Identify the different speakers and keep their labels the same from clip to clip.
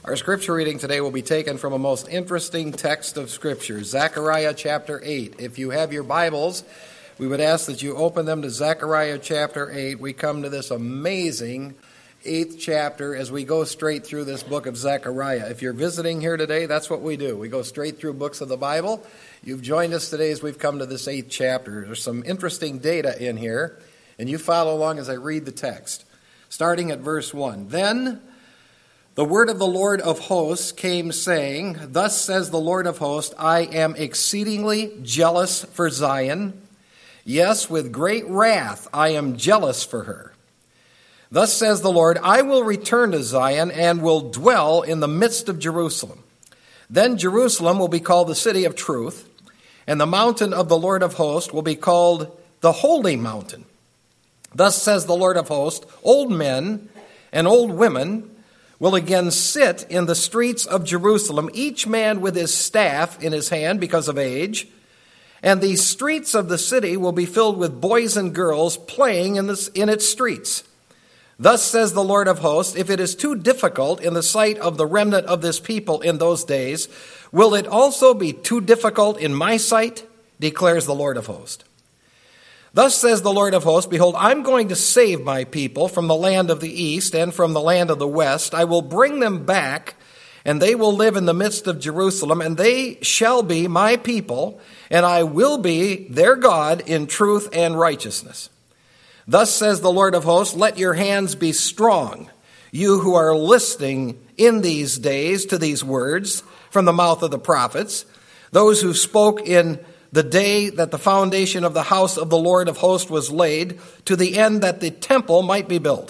Speaker 1: Our scripture reading today will be taken from a most interesting text of Scripture, Zechariah chapter 8. If you have your Bibles, we would ask that you open them to Zechariah chapter 8. We come to this amazing 8th chapter as we go straight through this book of Zechariah. If you're visiting here today, that's what we do. We go straight through books of the Bible. You've joined us today as we've come to this 8th chapter. There's some interesting data in here, and you follow along as I read the text. Starting at verse 1. Then the word of the Lord of hosts came, saying, Thus says the Lord of hosts, I am exceedingly jealous for Zion. Yes, with great wrath I am jealous for her. Thus says the Lord, I will return to Zion and will dwell in the midst of Jerusalem. Then Jerusalem will be called the city of truth, and the mountain of the Lord of hosts will be called the holy mountain. Thus says the Lord of hosts, old men and old women will again sit in the streets of Jerusalem, each man with his staff in his hand because of age. And the streets of the city will be filled with boys and girls playing in its streets. Thus says the Lord of hosts, if it is too difficult in the sight of the remnant of this people in those days, will it also be too difficult in my sight? Declares the Lord of hosts. Thus says the Lord of hosts, behold, I'm going to save my people from the land of the east and from the land of the west. I will bring them back, and they will live in the midst of Jerusalem, and they shall be my people, and I will be their God in truth and righteousness. Thus says the Lord of hosts, let your hands be strong, you who are listening in these days to these words from the mouth of the prophets, those who spoke in the day that the foundation of the house of the Lord of hosts was laid, to the end that the temple might be built.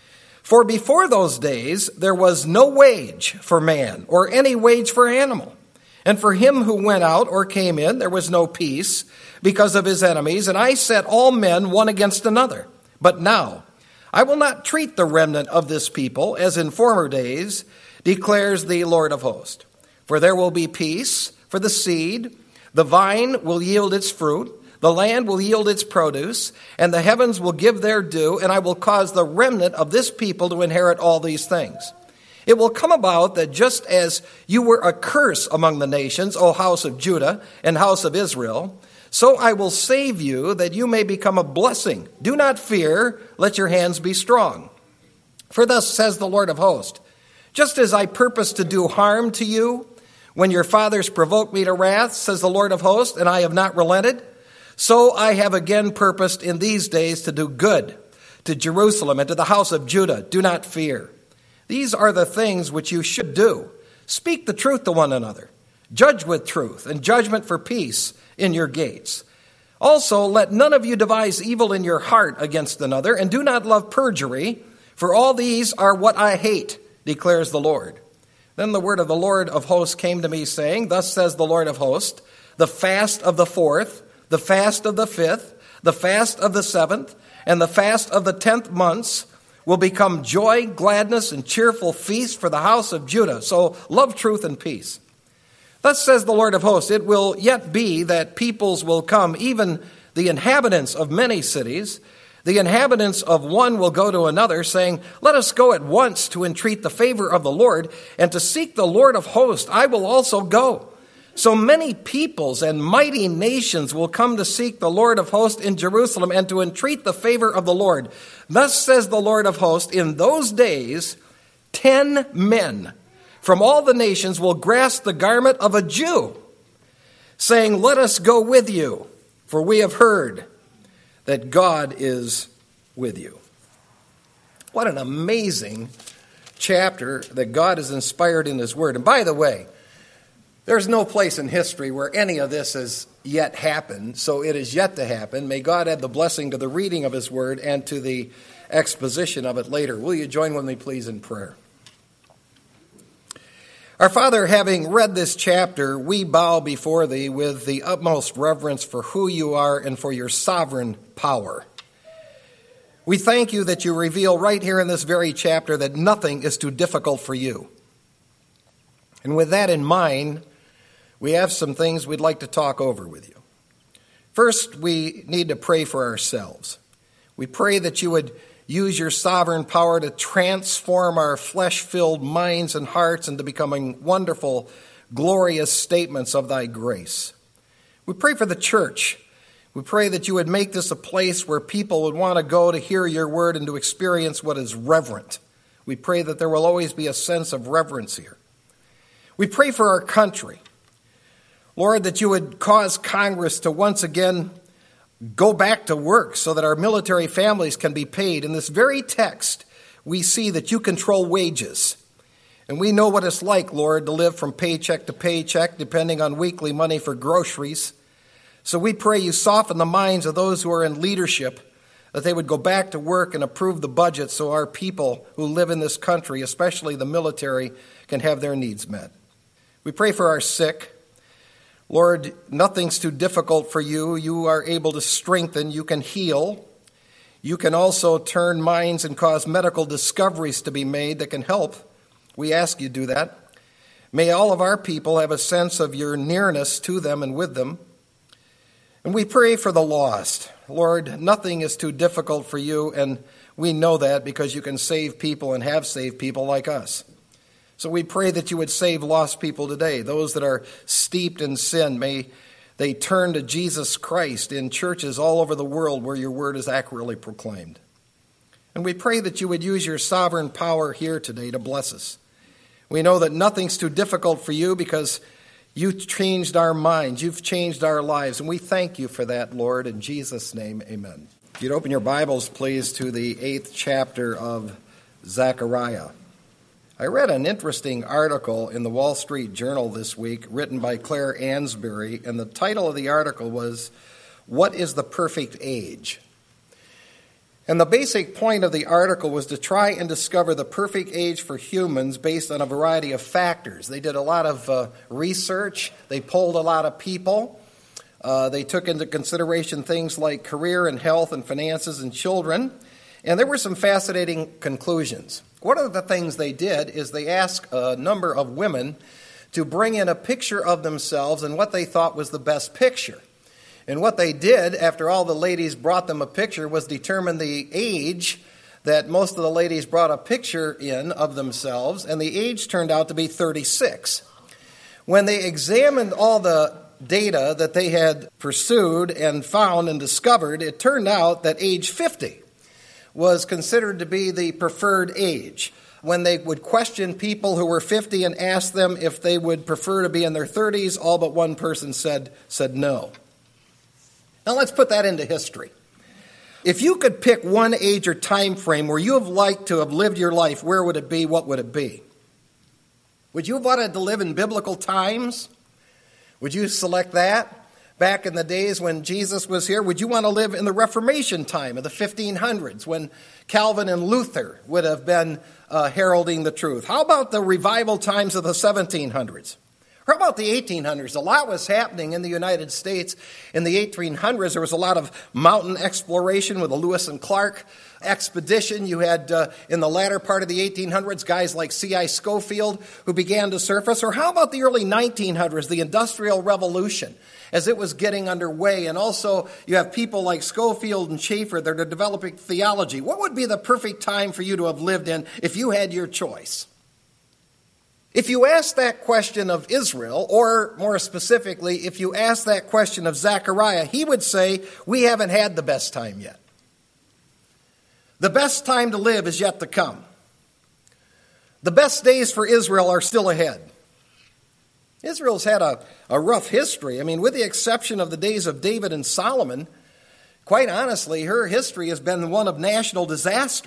Speaker 1: For before those days there was no wage for man, or any wage for animal. And for him who went out or came in, there was no peace because of his enemies. And I set all men one against another. But now I will not treat the remnant of this people as in former days, declares the Lord of hosts. For there will be peace for the seed. The vine will yield its fruit, the land will yield its produce, and the heavens will give their due, and I will cause the remnant of this people to inherit all these things. It will come about that just as you were a curse among the nations, O house of Judah and house of Israel, so I will save you that you may become a blessing. Do not fear, let your hands be strong. For thus says the Lord of hosts, just as I purpose to do harm to you, when your fathers provoked me to wrath, says the Lord of hosts, and I have not relented, so I have again purposed in these days to do good to Jerusalem and to the house of Judah. Do not fear. These are the things which you should do. Speak the truth to one another. Judge with truth and judgment for peace in your gates. Also, let none of you devise evil in your heart against another, and do not love perjury, for all these are what I hate, declares the Lord. Then the word of the Lord of hosts came to me, saying, Thus says the Lord of hosts, the fast of the 4th, the fast of the 5th, the fast of the 7th, and the fast of the 10th months will become joy, gladness, and cheerful feast for the house of Judah. So love truth and peace. Thus says the Lord of hosts, it will yet be that peoples will come, even the inhabitants of many cities. The inhabitants of one will go to another, saying, Let us go at once to entreat the favor of the Lord, and to seek the Lord of hosts. I will also go. So many peoples and mighty nations will come to seek the Lord of hosts in Jerusalem, and to entreat the favor of the Lord. Thus says the Lord of hosts, in those days 10 men from all the nations will grasp the garment of a Jew, saying, Let us go with you, for we have heard that God is with you. What an amazing chapter that God has inspired in His Word. And by the way, there's no place in history where any of this has yet happened, so it is yet to happen. May God add the blessing to the reading of His Word and to the exposition of it later. Will you join with me, please, in prayer? Our Father, having read this chapter, we bow before Thee with the utmost reverence for who You are and for Your sovereign power. We thank You that You reveal right here in this very chapter that nothing is too difficult for You. And with that in mind, we have some things we'd like to talk over with you. First, we need to pray for ourselves. We pray that You would use your sovereign power to transform our flesh-filled minds and hearts into becoming wonderful, glorious statements of thy grace. We pray for the church. We pray that you would make this a place where people would want to go to hear your word and to experience what is reverent. We pray that there will always be a sense of reverence here. We pray for our country. Lord, that you would cause Congress to once again go back to work so that our military families can be paid. In this very text, we see that you control wages. And we know what it's like, Lord, to live from paycheck to paycheck, depending on weekly money for groceries. So we pray you soften the minds of those who are in leadership, that they would go back to work and approve the budget so our people who live in this country, especially the military, can have their needs met. We pray for our sick. Lord, nothing's too difficult for you. You are able to strengthen. You can heal. You can also turn minds and cause medical discoveries to be made that can help. We ask you to do that. May all of our people have a sense of your nearness to them and with them. And we pray for the lost. Lord, nothing is too difficult for you, and we know that because you can save people and have saved people like us. So we pray that you would save lost people today, those that are steeped in sin. May they turn to Jesus Christ in churches all over the world where your word is accurately proclaimed. And we pray that you would use your sovereign power here today to bless us. We know that nothing's too difficult for you because you've changed our minds. You've changed our lives. And we thank you for that, Lord. In Jesus' name, amen. If you'd open your Bibles, please, to the 8th chapter of Zechariah. I read an interesting article in the Wall Street Journal this week written by Claire Ansbury, and the title of the article was, "What is the Perfect Age?" And the basic point of the article was to try and discover the perfect age for humans based on a variety of factors. They did a lot of research. They polled a lot of people. They took into consideration things like career and health and finances and children. And there were some fascinating conclusions. One of the things they did is they asked a number of women to bring in a picture of themselves and what they thought was the best picture. And what they did, after all the ladies brought them a picture, was determine the age that most of the ladies brought a picture in of themselves, and the age turned out to be 36. When they examined all the data that they had pursued and found and discovered, it turned out that age 50 was considered to be the preferred age. When they would question people who were 50 and ask them if they would prefer to be in their 30s, all but one person said no. Now let's put that into history. If you could pick one age or time frame where you have liked to have lived your life, where would it be? What would it be? Would you have wanted to live in biblical times? Would you select that? Back in the days when Jesus was here, would you want to live in the Reformation time of the 1500s when Calvin and Luther would have been heralding the truth? How about the revival times of the 1700s? How about the 1800s? A lot was happening in the United States in the 1800s. There was a lot of mountain exploration with the Lewis and Clark expedition. You had, in the latter part of the 1800s, guys like C.I. Scofield who began to surface. Or how about the early 1900s, the Industrial Revolution, as it was getting underway? And also, you have people like Scofield and Schaeffer that are developing theology. What would be the perfect time for you to have lived in if you had your choice? If you ask that question of Israel, or more specifically, if you ask that question of Zechariah, he would say, we haven't had the best time yet. The best time to live is yet to come. The best days for Israel are still ahead. Israel's had a rough history. I mean, with the exception of the days of David and Solomon, quite honestly, her history has been one of national disaster.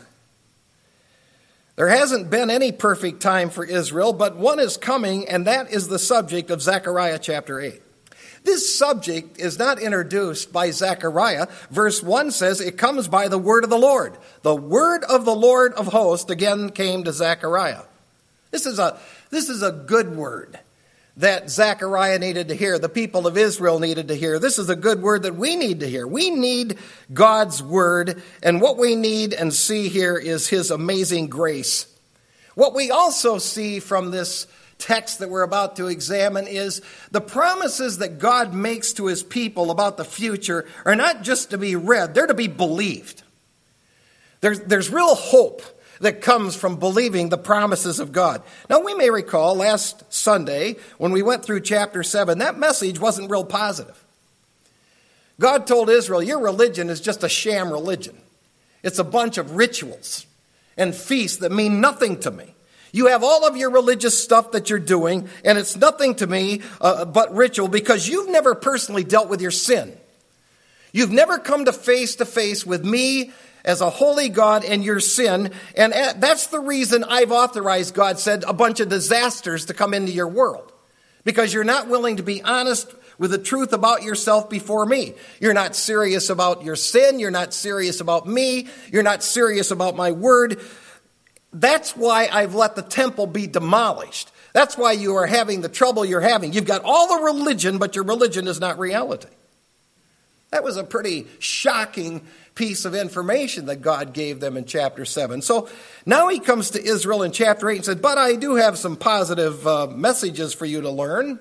Speaker 1: There hasn't been any perfect time for Israel, but one is coming, and that is the subject of Zechariah chapter 8. This subject is not introduced by Zechariah. Verse 1 says it comes by the word of the Lord. The word of the Lord of hosts again came to Zechariah. This is a good word that Zechariah needed to hear, the people of Israel needed to hear. This is a good word that we need to hear. We need God's word, and what we need and see here is his amazing grace. What we also see from this text that we're about to examine is the promises that God makes to his people about the future are not just to be read, they're to be believed. There's real hope that comes from believing the promises of God. Now, we may recall last Sunday when we went through chapter 7, that message wasn't real positive. God told Israel, your religion is just a sham religion. It's a bunch of rituals and feasts that mean nothing to me. You have all of your religious stuff that you're doing, and it's nothing to me but ritual because you've never personally dealt with your sin. You've never come to face with me as a holy God and your sin, and that's the reason I've authorized, God said, a bunch of disasters to come into your world. Because you're not willing to be honest with the truth about yourself before me. You're not serious about your sin. You're not serious about me. You're not serious about my word. That's why I've let the temple be demolished. That's why you are having the trouble you're having. You've got all the religion, but your religion is not reality. That was a pretty shocking piece of information that God gave them in chapter 7. So now he comes to Israel in chapter 8 and said, but I do have some positive messages for you to learn.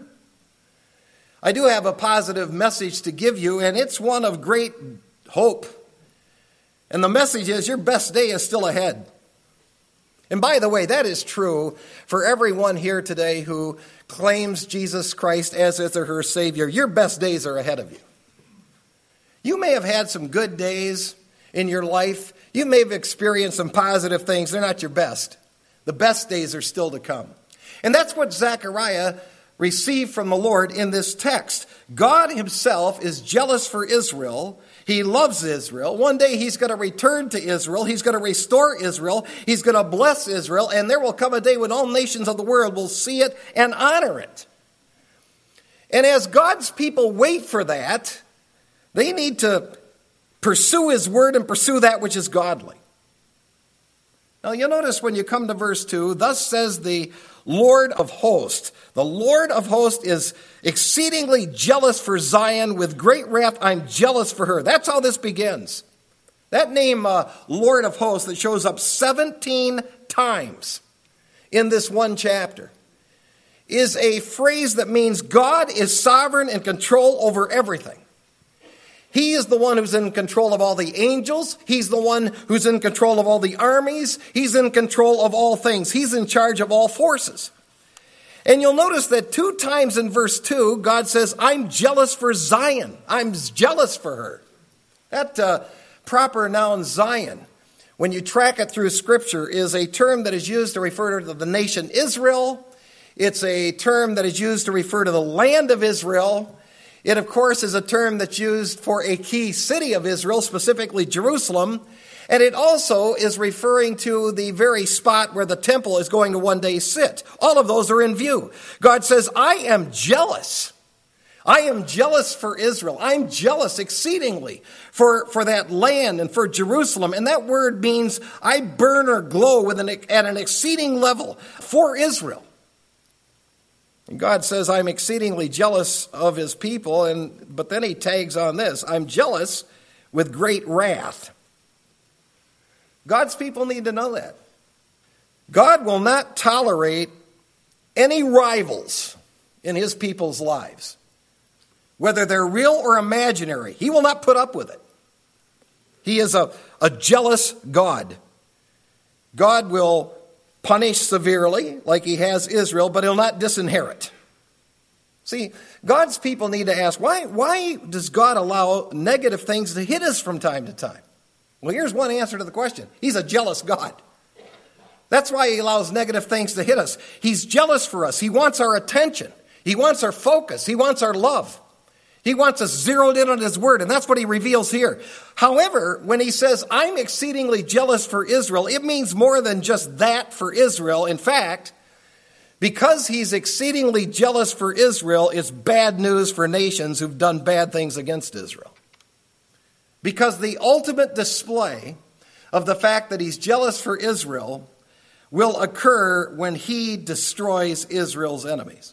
Speaker 1: I do have a positive message to give you, and it's one of great hope. And the message is your best day is still ahead. And by the way, that is true for everyone here today who claims Jesus Christ as his or her Savior. Your best days are ahead of you. You may have had some good days in your life. You may have experienced some positive things. They're not your best. The best days are still to come. And that's what Zechariah received from the Lord in this text. God himself is jealous for Israel. He loves Israel. One day he's going to return to Israel. He's going to restore Israel. He's going to bless Israel. And there will come a day when all nations of the world will see it and honor it. And as God's people wait for that, they need to pursue his word and pursue that which is godly. Now you'll notice when you come to verse 2, thus says the Lord of hosts. The Lord of hosts is exceedingly jealous for Zion. With great wrath, I'm jealous for her. That's how this begins. That name, Lord of hosts, that shows up 17 times in this one chapter, is a phrase that means God is sovereign and control over everything. He is the one who's in control of all the angels. He's the one who's in control of all the armies. He's in control of all things. He's in charge of all forces. And you'll notice that 2 times in verse 2, God says, I'm jealous for Zion. I'm jealous for her. That proper noun Zion, when you track it through Scripture, is a term that is used to refer to the nation Israel. It's a term that is used to refer to the land of Israel. It, of course, is a term that's used for a key city of Israel, specifically Jerusalem. And it also is referring to the very spot where the temple is going to one day sit. All of those are in view. God says, I am jealous. I am jealous for Israel. I'm jealous exceedingly for that land and for Jerusalem. And that word means I burn or glow at an exceeding level for Israel. And God says, I'm exceedingly jealous of his people, but then he tags on this, I'm jealous with great wrath. God's people need to know that. God will not tolerate any rivals in his people's lives, whether they're real or imaginary. He will not put up with it. He is a jealous God. God will punish severely, like he has Israel, but he'll not disinherit. See, God's people need to ask, why does God allow negative things to hit us from time to time? Well, here's one answer to the question. He's a jealous God. That's why he allows negative things to hit us. He's jealous for us. He wants our attention. He wants our focus. He wants our love. He wants us zeroed in on his word, and that's what he reveals here. However, when he says, I'm exceedingly jealous for Israel, it means more than just that for Israel. In fact, because he's exceedingly jealous for Israel, it's bad news for nations who've done bad things against Israel. Because the ultimate display of the fact that he's jealous for Israel will occur when he destroys Israel's enemies.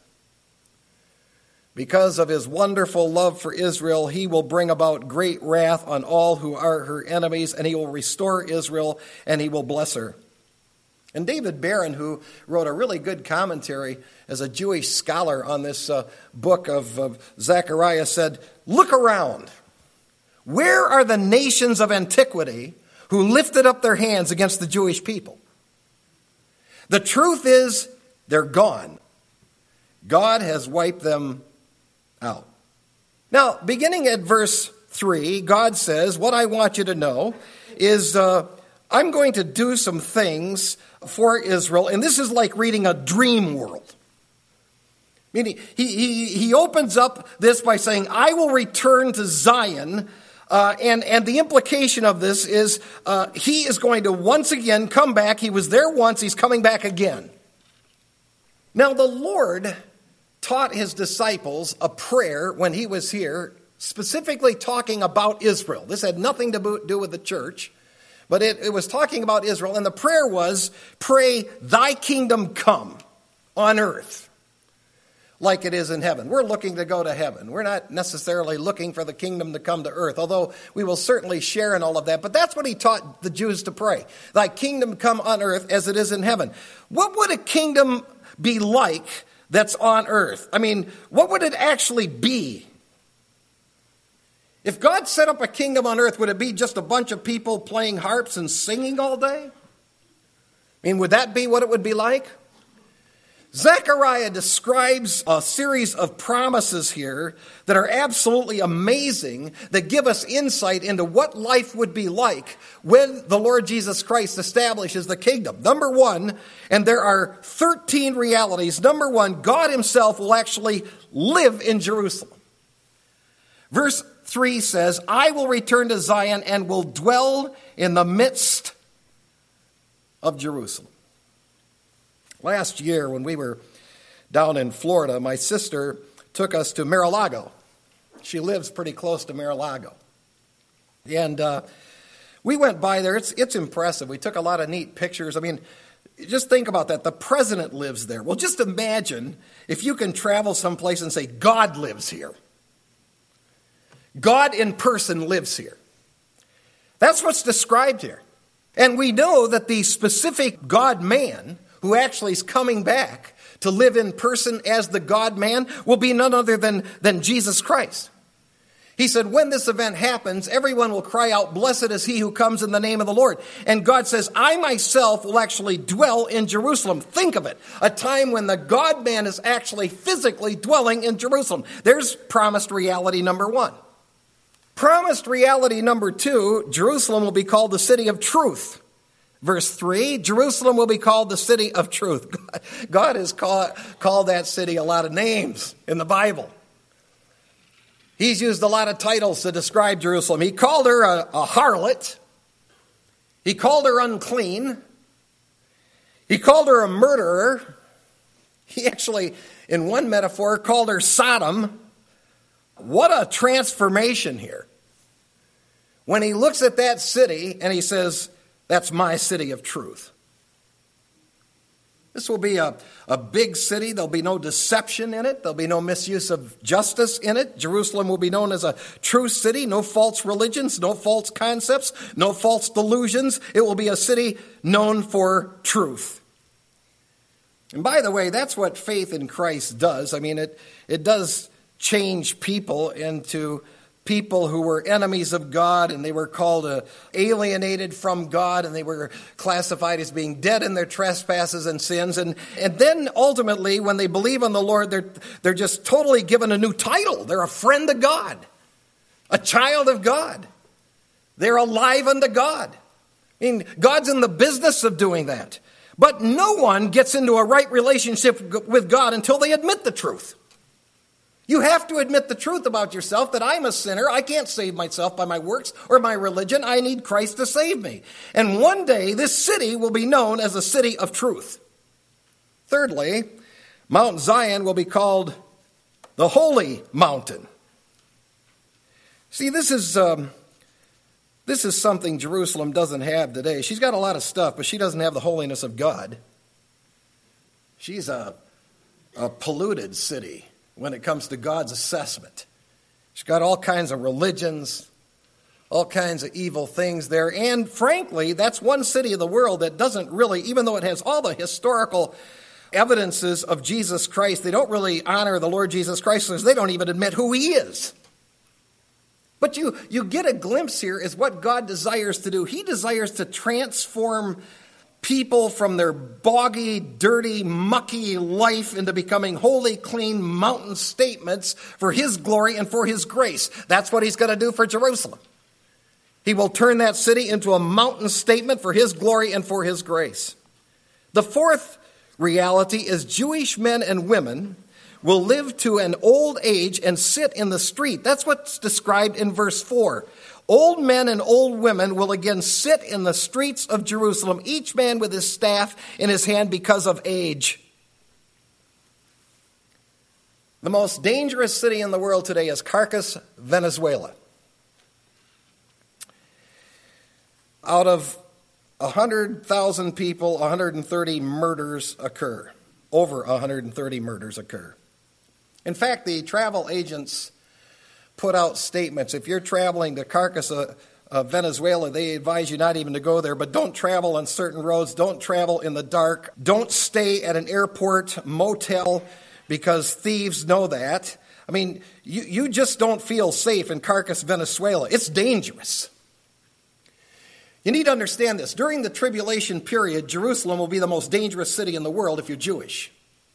Speaker 1: Because of his wonderful love for Israel, he will bring about great wrath on all who are her enemies, and he will restore Israel, and he will bless her. And David Barron, who wrote a really good commentary as a Jewish scholar on this book of Zechariah, said, look around. Where are the nations of antiquity who lifted up their hands against the Jewish people. The truth is, they're gone. God has wiped them out. Now, beginning at verse 3, God says, what I want you to know is I'm going to do some things for Israel, and this is like reading a dream world. Meaning, he opens up this by saying, I will return to Zion, and the implication of this is he is going to once again come back. He was there once, he's coming back again. Now, the Lord taught his disciples a prayer when he was here, specifically talking about Israel. This had nothing to do with the church, but it was talking about Israel. And the prayer was, pray, thy kingdom come on earth like it is in heaven. We're looking to go to heaven. We're not necessarily looking for the kingdom to come to earth, although we will certainly share in all of that. But that's what he taught the Jews to pray. Thy kingdom come on earth as it is in heaven. What would a kingdom be like that's on earth? I mean, what would it actually be? If God set up a kingdom on earth, would it be just a bunch of people playing harps and singing all day? I mean, would that be what it would be like? Zechariah describes a series of promises here that are absolutely amazing, that give us insight into what life would be like when the Lord Jesus Christ establishes the kingdom. Number one, and there are 13 realities. Number one, God himself will actually live in Jerusalem. Verse 3 says, I will return to Zion and will dwell in the midst of Jerusalem. Last year, when we were down in Florida, my sister took us to Mar-a-Lago. She lives pretty close to Mar-a-Lago. And we went by there. It's impressive. We took a lot of neat pictures. I mean, just think about that. The president lives there. Well, just imagine if you can travel someplace and say, God lives here. God in person lives here. That's what's described here. And we know that the specific God-man who actually is coming back to live in person as the God-man will be none other than Jesus Christ. He said, when this event happens, everyone will cry out, blessed is he who comes in the name of the Lord. And God says, I myself will actually dwell in Jerusalem. Think of it, a time when the God-man is actually physically dwelling in Jerusalem. There's promised reality number one. Promised reality number two, Jerusalem will be called the city of truth. Verse 3, Jerusalem will be called the city of truth. God has called that city a lot of names in the Bible. He's used a lot of titles to describe Jerusalem. He called her a harlot. He called her unclean. He called her a murderer. He actually, in one metaphor, called her Sodom. What a transformation here. When he looks at that city and he says, that's my city of truth. This will be a big city. There'll be no deception in it. There'll be no misuse of justice in it. Jerusalem will be known as a true city. No false religions, no false concepts, no false delusions. It will be a city known for truth. And by the way, that's what faith in Christ does. I mean, it does change people into people who were enemies of God, and they were called alienated from God, and they were classified as being dead in their trespasses and sins. And then ultimately, when they believe on the Lord, they're just totally given a new title. They're a friend of God, a child of God. They're alive unto God. I mean, God's in the business of doing that. But no one gets into a right relationship with God until they admit the truth. You have to admit the truth about yourself, that I'm a sinner. I can't save myself by my works or my religion. I need Christ to save me. And one day, this city will be known as a city of truth. Thirdly, Mount Zion will be called the Holy Mountain. See, this is something Jerusalem doesn't have today. She's got a lot of stuff, but she doesn't have the holiness of God. She's a polluted city when it comes to God's assessment. She's got all kinds of religions, all kinds of evil things there. And frankly, that's one city of the world that doesn't really, even though it has all the historical evidences of Jesus Christ, they don't really honor the Lord Jesus Christ because they don't even admit who he is. But you get a glimpse here is what God desires to do. He desires to transform people from their boggy, dirty, mucky life into becoming holy, clean mountain statements for his glory and for his grace. That's what he's going to do for Jerusalem. He will turn that city into a mountain statement for his glory and for his grace. The fourth reality is Jewish men and women will live to an old age and sit in the street. That's what's described in verse 4. Old men and old women will again sit in the streets of Jerusalem, each man with his staff in his hand because of age. The most dangerous city in the world today is Caracas, Venezuela. Out of 100,000 people, 130 murders occur. Over 130 murders occur. In fact, the travel agents put out statements. If you're traveling to Caracas, Venezuela, they advise you not even to go there, but don't travel on certain roads. Don't travel in the dark. Don't stay at an airport motel because thieves know that. I mean, you just don't feel safe in Caracas, Venezuela. It's dangerous. You need to understand this. During the tribulation period, Jerusalem will be the most dangerous city in the world if you're Jewish.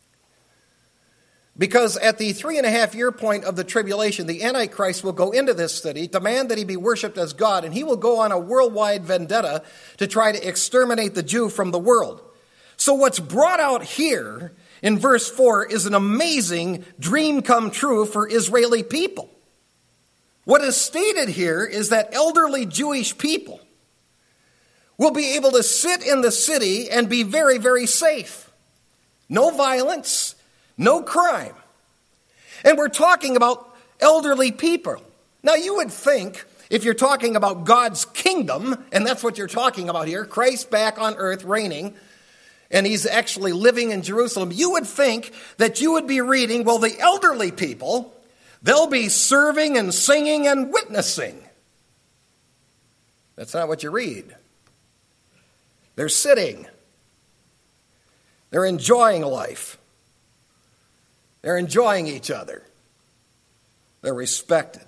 Speaker 1: Because at the 3.5-year point of the tribulation, the Antichrist will go into this city, demand that he be worshipped as God, and he will go on a worldwide vendetta to try to exterminate the Jew from the world. So what's brought out here in verse 4 is an amazing dream come true for Israeli people. What is stated here is that elderly Jewish people will be able to sit in the city and be very, very safe. No violence. No crime. And we're talking about elderly people. Now you would think, if you're talking about God's kingdom, and that's what you're talking about here, Christ back on earth reigning, and he's actually living in Jerusalem, you would think that you would be reading, well, the elderly people, they'll be serving and singing and witnessing. That's not what you read. They're sitting. They're enjoying life. They're enjoying each other. They're respected.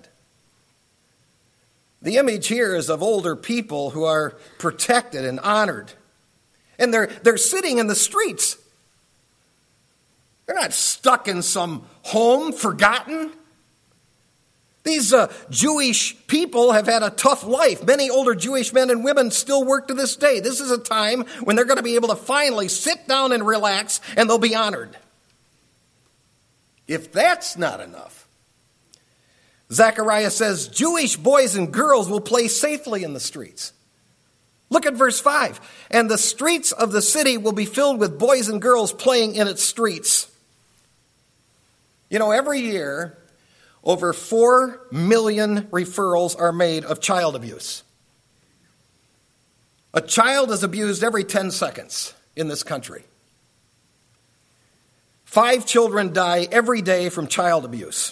Speaker 1: The image here is of older people who are protected and honored. And they're sitting in the streets. They're not stuck in some home, forgotten. These Jewish people have had a tough life. Many older Jewish men and women still work to this day. This is a time when they're going to be able to finally sit down and relax, and they'll be honored. If that's not enough, Zechariah says Jewish boys and girls will play safely in the streets. Look at verse 5. And the streets of the city will be filled with boys and girls playing in its streets. You know, every year, over 4 million referrals are made of child abuse. A child is abused every 10 seconds in this country. 5 children die every day from child abuse.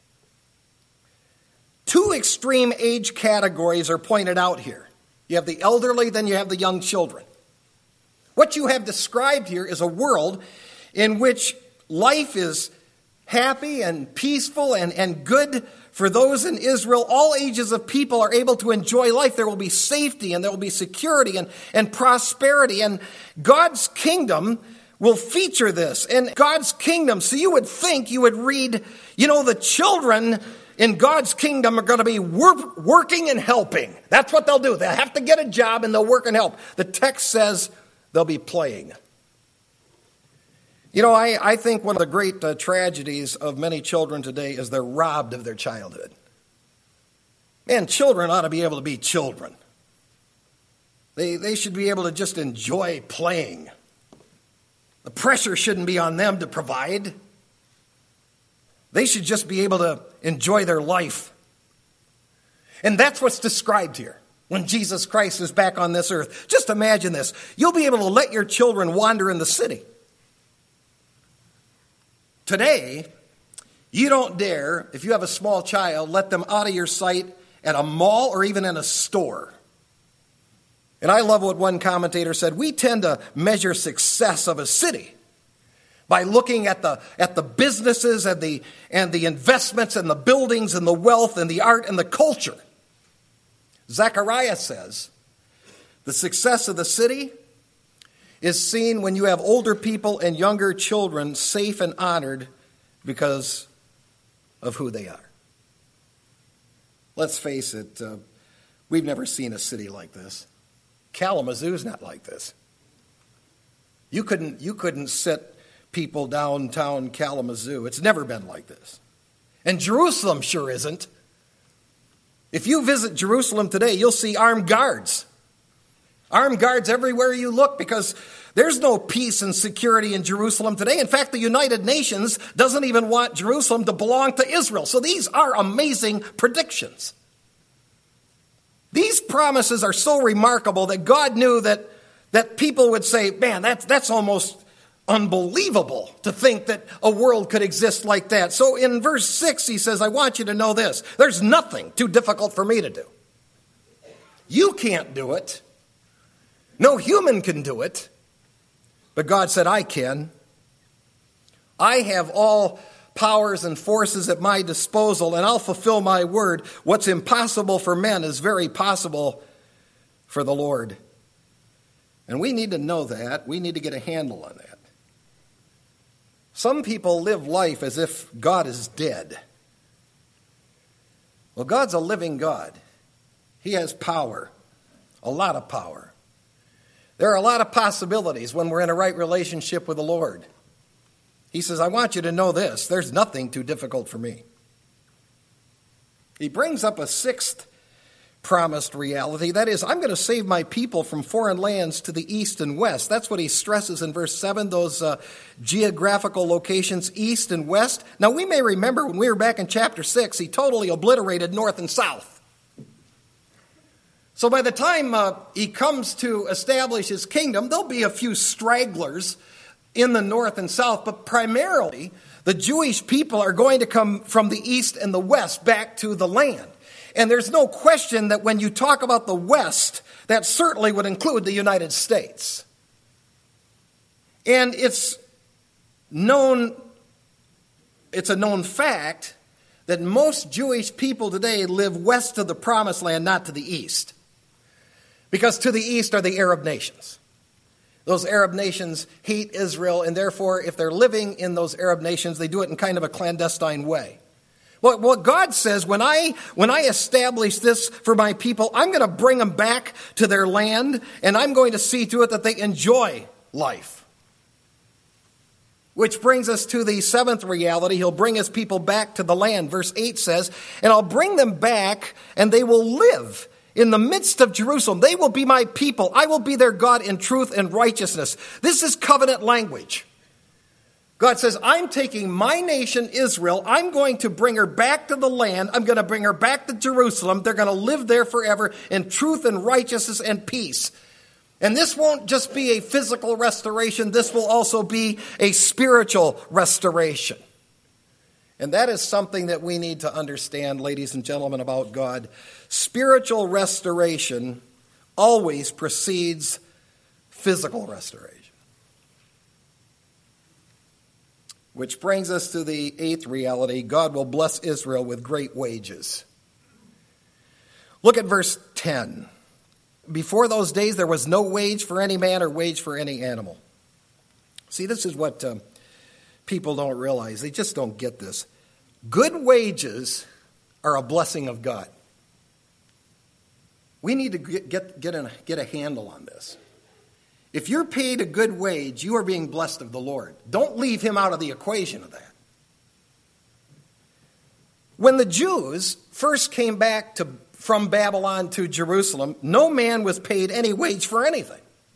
Speaker 1: 2 extreme age categories are pointed out here. You have the elderly, then you have the young children. What you have described here is a world in which life is happy and peaceful and good for those in Israel. All ages of people are able to enjoy life. There will be safety and there will be security and prosperity. And God's kingdom will feature this. And God's kingdom, so you would think, you would read, the children in God's kingdom are going to be working and helping. That's what they'll do. They'll have to get a job and they'll work and help. The text says they'll be playing. I think one of the great tragedies of many children today is they're robbed of their childhood. Man, children ought to be able to be children. They should be able to just enjoy playing. The pressure shouldn't be on them to provide. They should just be able to enjoy their life. And that's what's described here when Jesus Christ is back on this earth. Just imagine this. You'll be able to let your children wander in the city. Today, you don't dare, if you have a small child, let them out of your sight at a mall or even in a store. And I love what one commentator said. We tend to measure success of a city by looking at the businesses and the investments and the buildings and the wealth and the art and the culture. Zechariah says, the success of the city is seen when you have older people and younger children safe and honored because of who they are. Let's face it, we've never seen a city like this. Kalamazoo's not like this. You couldn't sit people downtown Kalamazoo. It's never been like this. And Jerusalem sure isn't. If you visit Jerusalem today, you'll see armed guards. Armed guards everywhere you look, because there's no peace and security in Jerusalem today. In fact, the United Nations doesn't even want Jerusalem to belong to Israel. So these are amazing predictions. These promises are so remarkable that God knew that people would say, man, that's almost unbelievable to think that a world could exist like that. So in verse 6, he says, I want you to know this. There's nothing too difficult for me to do. You can't do it. No human can do it. But God said, I can. I have all powers and forces at my disposal, and I'll fulfill my word. What's impossible for men is very possible for the Lord. And we need to know that. We need to get a handle on that. Some people live life as if God is dead. Well, God's a living God. He has power, a lot of power. There are a lot of possibilities when we're in a right relationship with the Lord. He says, I want you to know this. There's nothing too difficult for me. He brings up a sixth promised reality. That is, I'm going to save my people from foreign lands to the east and west. That's what he stresses in verse 7, those geographical locations, east and west. Now, we may remember when we were back in chapter 6, he totally obliterated north and south. So by the time he comes to establish his kingdom, there'll be a few stragglers in the north and south, but primarily the Jewish people are going to come from the east and the west back to the land. And there's no question that when you talk about the West, that certainly would include the United States. And it's a known fact that most Jewish people today live west of the Promised Land, not to the east. Because to the east are the Arab nations. Those Arab nations hate Israel, and therefore, if they're living in those Arab nations, they do it in kind of a clandestine way. What God says, when I establish this for my people, I'm going to bring them back to their land, and I'm going to see to it that they enjoy life. Which brings us to the seventh reality. He'll bring his people back to the land. Verse 8 says, and I'll bring them back, and they will live in the midst of Jerusalem. They will be my people. I will be their God in truth and righteousness. This is covenant language. God says, I'm taking my nation, Israel. I'm going to bring her back to the land. I'm going to bring her back to Jerusalem. They're going to live there forever in truth and righteousness and peace. And this won't just be a physical restoration. This will also be a spiritual restoration. And that is something that we need to understand, ladies and gentlemen, about God. Spiritual restoration always precedes physical restoration. Which brings us to the eighth reality. God will bless Israel with great wages. Look at verse 10. Before those days, there was no wage for any man or wage for any animal. See, this is what people don't realize. They just don't get this. Good wages are a blessing of God. We need to get a handle on this. If you're paid a good wage, you are being blessed of the Lord. Don't leave him out of the equation of that. When the Jews first came back from Babylon to Jerusalem, no man was paid any wage for anything.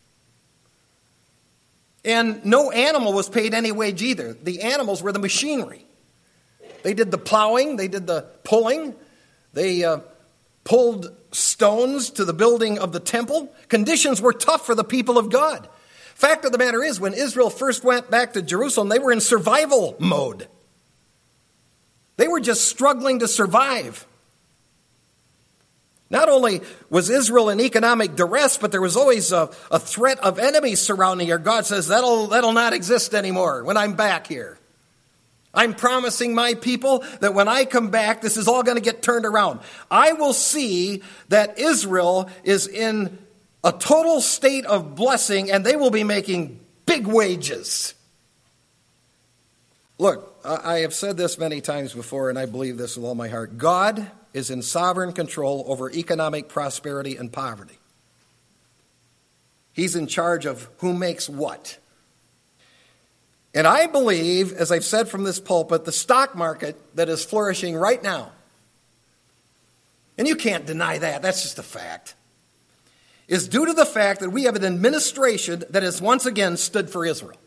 Speaker 1: And no animal was paid any wage either. The animals were the machinery. They did the plowing, they did the pulling, they pulled stones to the building of the temple. Conditions were tough for the people of God. Fact of the matter is, when Israel first went back to Jerusalem, they were in survival mode. They were just struggling to survive. Not only was Israel in economic duress, but there was always a threat of enemies surrounding her. God says, that'll not exist anymore when I'm back here. I'm promising my people that when I come back, this is all going to get turned around. I will see that Israel is in a total state of blessing, and they will be making big wages. Look, I have said this many times before, and I believe this with all my heart. God is in sovereign control over economic prosperity and poverty. He's in charge of who makes what. And I believe, as I've said from this pulpit, the stock market that is flourishing right now, and you can't deny that, that's just a fact, is due to the fact that we have an administration that has once again stood for Israel.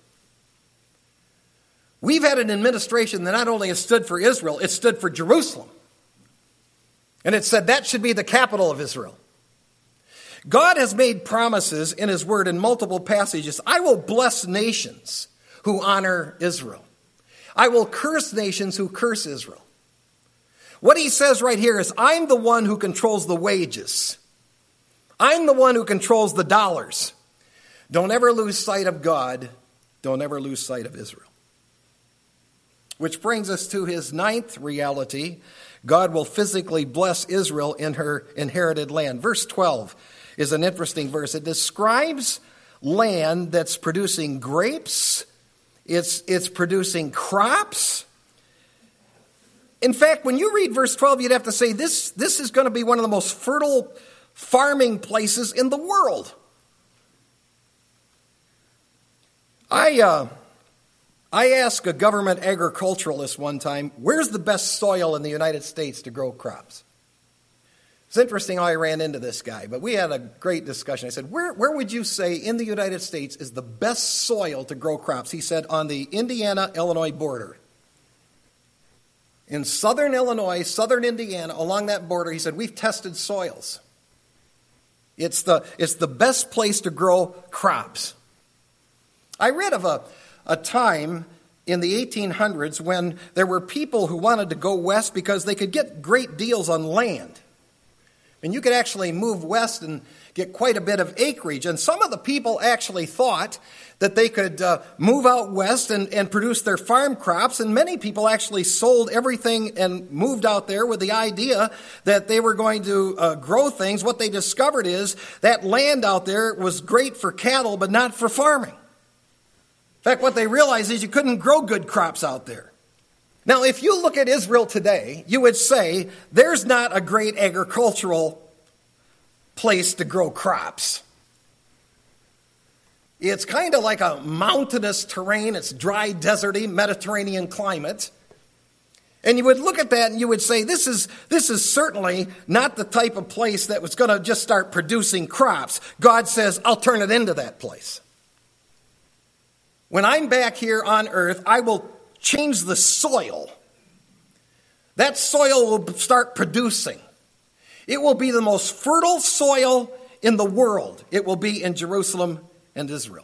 Speaker 1: We've had an administration that not only has stood for Israel, it stood for Jerusalem. And it said that should be the capital of Israel. God has made promises in his word in multiple passages. I will bless nations who honor Israel. I will curse nations who curse Israel. What he says right here is, I'm the one who controls the wages. I'm the one who controls the dollars. Don't ever lose sight of God. Don't ever lose sight of Israel. Which brings us to his ninth reality. God will physically bless Israel in her inherited land. Verse 12 is an interesting verse. It describes land that's producing grapes. It's producing crops. In fact, when you read verse 12, you'd have to say this is going to be one of the most fertile farming places in the world. I asked a government agriculturalist one time, where's the best soil in the United States to grow crops? It's interesting how I ran into this guy, but we had a great discussion. I said, where would you say in the United States is the best soil to grow crops? He said, on the Indiana-Illinois border. In southern Illinois, southern Indiana, along that border, he said, we've tested soils. It's the best place to grow crops. I read of a time in the 1800s when there were people who wanted to go west because they could get great deals on land. And you could actually move west and get quite a bit of acreage. And some of the people actually thought that they could move out west and produce their farm crops. And many people actually sold everything and moved out there with the idea that they were going to grow things. What they discovered is that land out there was great for cattle, but not for farming. In fact, what they realized is you couldn't grow good crops out there. Now, if you look at Israel today, you would say there's not a great agricultural place to grow crops. It's kind of like a mountainous terrain. It's dry, deserty, Mediterranean climate. And you would look at that and you would say, this is certainly not the type of place that was going to just start producing crops. God says, I'll turn it into that place. When I'm back here on earth, I will change the soil. That soil will start producing. It will be the most fertile soil in the world. It will be in Jerusalem and Israel.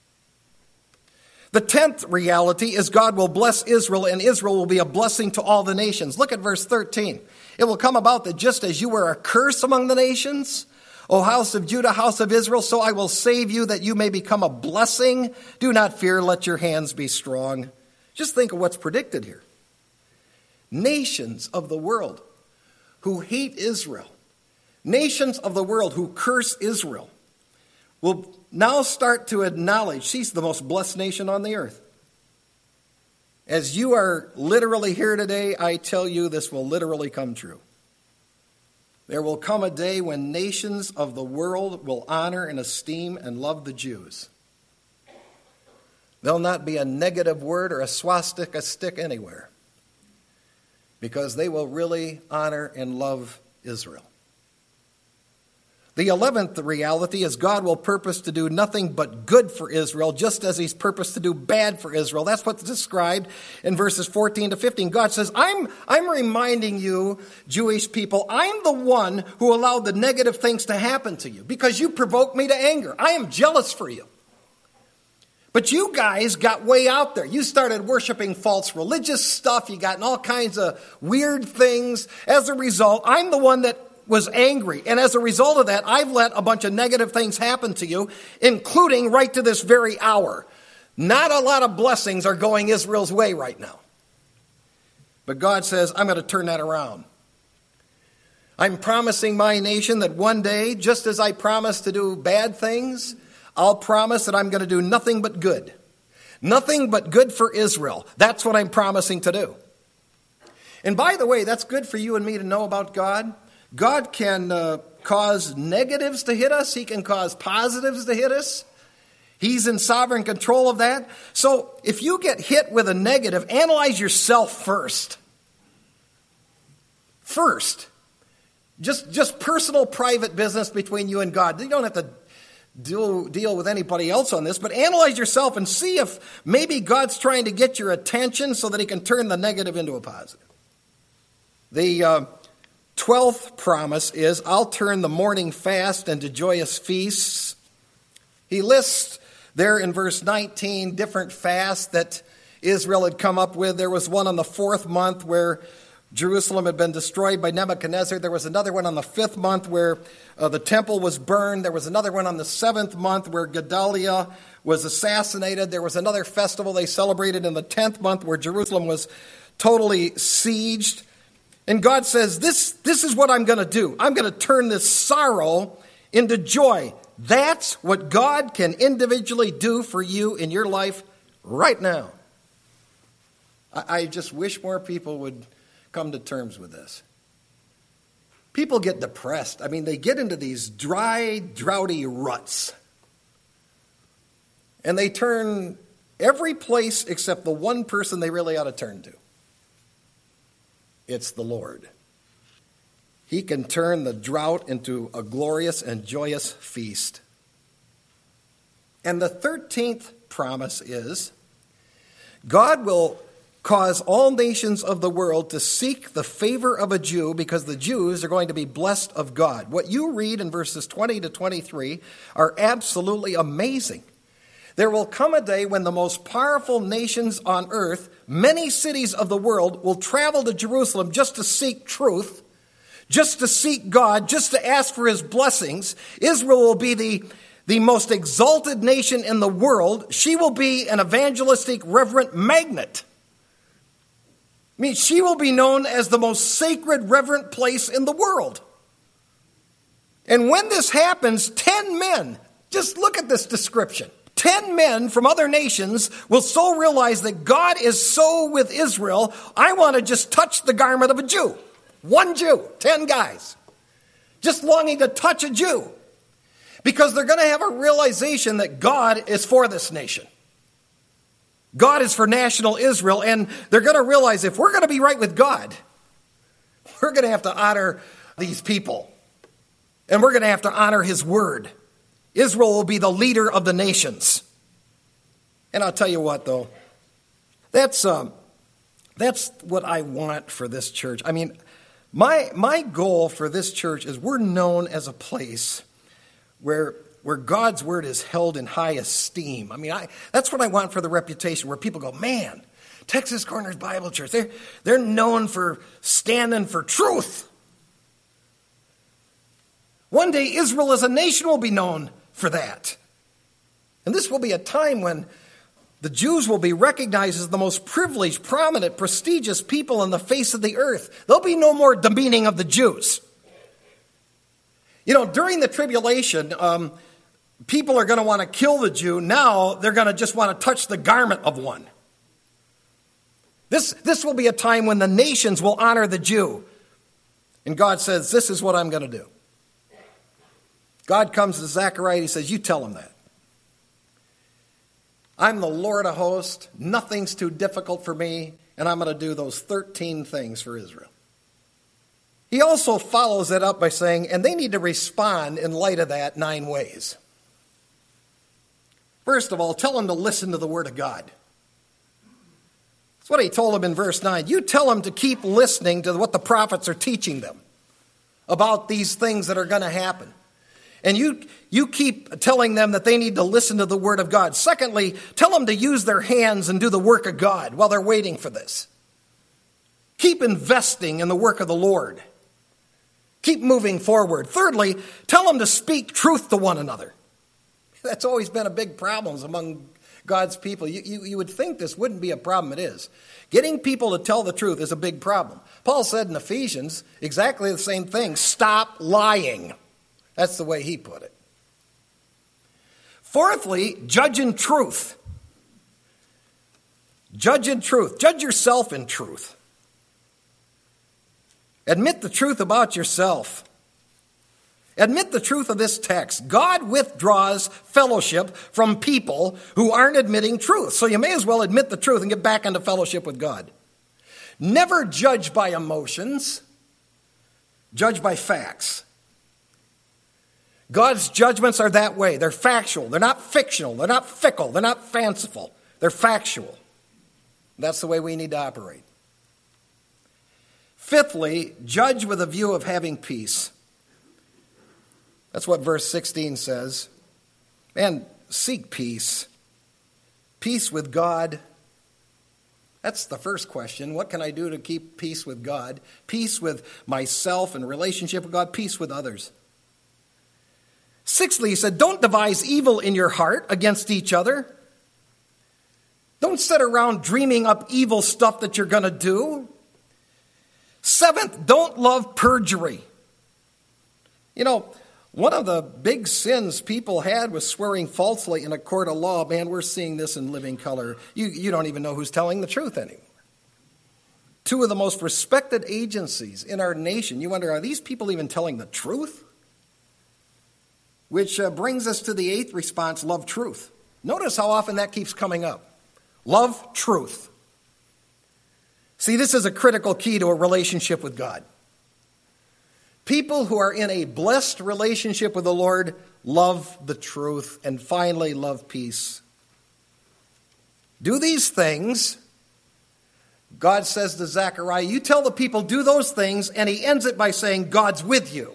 Speaker 1: The 10th reality is God will bless Israel, and Israel will be a blessing to all the nations. Look at verse 13. It will come about that just as you were a curse among the nations, O house of Judah, house of Israel, so I will save you that you may become a blessing. Do not fear, let your hands be strong. Just think of what's predicted here. Nations of the world who hate Israel, nations of the world who curse Israel, will now start to acknowledge she's the most blessed nation on the earth. As you are literally here today, I tell you this will literally come true. There will come a day when nations of the world will honor and esteem and love the Jews. There'll not be a negative word or a swastika stick anywhere, because they will really honor and love Israel. The 11th reality is God will purpose to do nothing but good for Israel, just as he's purposed to do bad for Israel. That's what's described in verses 14 to 15. God says, I'm reminding you, Jewish people, I'm the one who allowed the negative things to happen to you because you provoked me to anger. I am jealous for you. But you guys got way out there. You started worshiping false religious stuff. You got in all kinds of weird things. As a result, I'm the one that was angry. And as a result of that, I've let a bunch of negative things happen to you, including right to this very hour. Not a lot of blessings are going Israel's way right now. But God says, I'm going to turn that around. I'm promising my nation that one day, just as I promised to do bad things, I'll promise that I'm going to do nothing but good. Nothing but good for Israel. That's what I'm promising to do. And by the way, that's good for you and me to know about God. God can cause negatives to hit us. He can cause positives to hit us. He's in sovereign control of that. So if you get hit with a negative, analyze yourself first. First. Just personal, private business between you and God. You don't have to deal with anybody else on this, but analyze yourself and see if maybe God's trying to get your attention so that he can turn the negative into a positive. The 12th promise is, I'll turn the morning fast into joyous feasts. He lists there in verse 19 different fasts that Israel had come up with. There was one on the 4th month where Jerusalem had been destroyed by Nebuchadnezzar. There was another one on the 5th month where the temple was burned. There was another one on the 7th month where Gedaliah was assassinated. There was another festival they celebrated in the 10th month where Jerusalem was totally sieged. And God says, this is what I'm going to do. I'm going to turn this sorrow into joy. That's what God can individually do for you in your life right now. I just wish more people would come to terms with this. People get depressed. I mean, they get into these dry, droughty ruts. And they turn every place except the one person they really ought to turn to. It's the Lord. He can turn the drought into a glorious and joyous feast. And the 13th promise is, God will cause all nations of the world to seek the favor of a Jew because the Jews are going to be blessed of God. What you read in verses 20 to 23 are absolutely amazing. There will come a day when the most powerful nations on earth, many cities of the world, will travel to Jerusalem just to seek truth, just to seek God, just to ask for his blessings. Israel will be the most exalted nation in the world. She will be an evangelistic, reverent magnet. I mean, she will be known as the most sacred, reverent place in the world. And when this happens, 10 men, just look at this description. 10 men from other nations will so realize that God is so with Israel, I want to just touch the garment of a Jew. One Jew, 10 guys, just longing to touch a Jew. Because they're going to have a realization that God is for this nation. God is for national Israel, and they're going to realize if we're going to be right with God, we're going to have to honor these people. And we're going to have to honor his word. Israel will be the leader of the nations. And I'll tell you what, though, that's what I want for this church. I mean, my goal for this church is we're known as a place where God's word is held in high esteem. I mean, that's what I want for the reputation, where people go, man, Texas Corners Bible Church, they're known for standing for truth. One day, Israel as a nation will be known for that. And this will be a time when the Jews will be recognized as the most privileged, prominent, prestigious people on the face of the earth. There'll be no more demeaning of the Jews. You know, during the tribulation, people are going to want to kill the Jew. Now they're going to just want to touch the garment of one. This will be a time when the nations will honor the Jew. And God says, this is what I'm going to do. God comes to Zechariah and he says, you tell him that. I'm the Lord of hosts. Nothing's too difficult for me. And I'm going to do those 13 things for Israel. He also follows it up by saying, and they need to respond in light of that 9 ways. First of all, tell them to listen to the word of God. That's what he told them in verse 9. You tell them to keep listening to what the prophets are teaching them about these things that are going to happen. And you keep telling them that they need to listen to the word of God. Secondly, tell them to use their hands and do the work of God while they're waiting for this. Keep investing in the work of the Lord. Keep moving forward. Thirdly, tell them to speak truth to one another. That's always been a big problem among God's people. You would think this wouldn't be a problem. It is. Getting people to tell the truth is a big problem. Paul said in Ephesians exactly the same thing. Stop lying. That's the way he put it. Fourthly, judge in truth. Judge in truth. Judge yourself in truth. Admit the truth about yourself. Admit the truth of this text. God withdraws fellowship from people who aren't admitting truth. So you may as well admit the truth and get back into fellowship with God. Never judge by emotions. Judge by facts. God's judgments are that way. They're factual. They're not fictional. They're not fickle. They're not fanciful. They're factual. That's the way we need to operate. Fifthly, judge with a view of having peace. That's what verse 16 says. Man, seek peace. Peace with God. That's the first question. What can I do to keep peace with God? Peace with myself and relationship with God. Peace with others. Sixthly, he said, don't devise evil in your heart against each other. Don't sit around dreaming up evil stuff that you're going to do. Seventh, don't love perjury. You know, one of the big sins people had was swearing falsely in a court of law. Man, we're seeing this in living color. You don't even know who's telling the truth anymore. Two of the most respected agencies in our nation. You wonder, are these people even telling the truth? Which brings us to the eighth response, love truth. Notice how often that keeps coming up. Love truth. See, this is a critical key to a relationship with God. People who are in a blessed relationship with the Lord love the truth and finally love peace. Do these things. God says to Zechariah, you tell the people, do those things, and he ends it by saying, God's with you.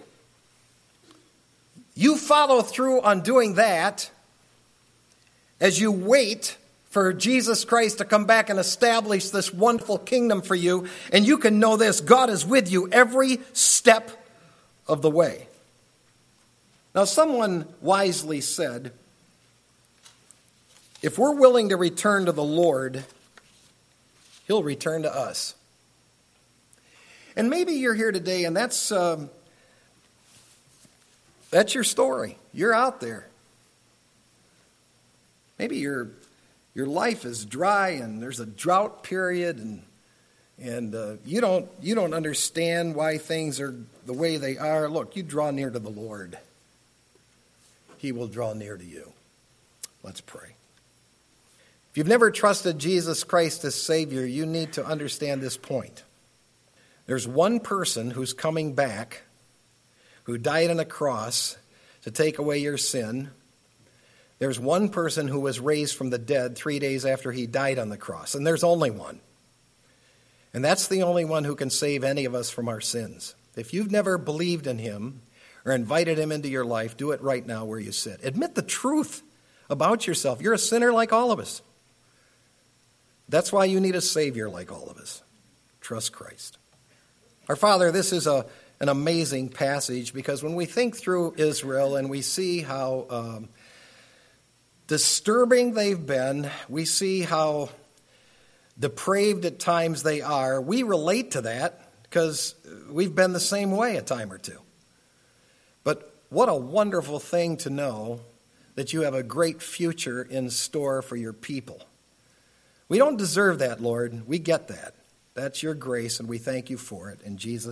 Speaker 1: You follow through on doing that as you wait for Jesus Christ to come back and establish this wonderful kingdom for you, and you can know this, God is with you every step of the way. Now, someone wisely said, if we're willing to return to the Lord, he'll return to us. And maybe you're here today and that's your story. You're out there. Maybe your life is dry and there's a drought period and you don't understand why things are the way they are. Look, you draw near to the Lord. He will draw near to you. Let's pray. If you've never trusted Jesus Christ as Savior, you need to understand this point. There's one person who's coming back who died on a cross to take away your sin. There's one person who was raised from the dead 3 days after he died on the cross, and there's only one. And that's the only one who can save any of us from our sins. If you've never believed in him or invited him into your life, do it right now where you sit. Admit the truth about yourself. You're a sinner like all of us. That's why you need a Savior like all of us. Trust Christ. Our Father, this is an amazing passage because when we think through Israel and we see how disturbing they've been, we see how depraved at times they are, we relate to that because we've been the same way a time or two. But what a wonderful thing to know that you have a great future in store for your people. We don't deserve that, Lord. We get that. That's your grace, and we thank you for it. In Jesus'